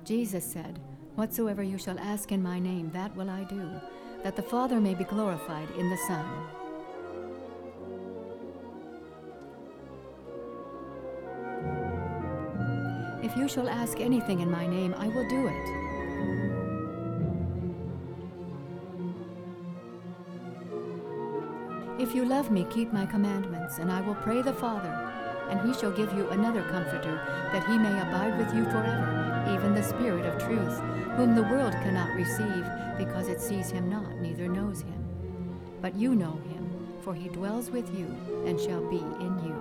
Jesus said, "Whatsoever you shall ask in my name, that will I do, that the Father may be glorified in the Son." If you shall ask anything in my name, I will do it. If you love me, keep my commandments, and I will pray the Father, and he shall give you another Comforter, that he may abide with you forever, even the Spirit of truth, whom the world cannot receive, because it sees him not, neither knows him. But you know him, for he dwells with you and shall be in you.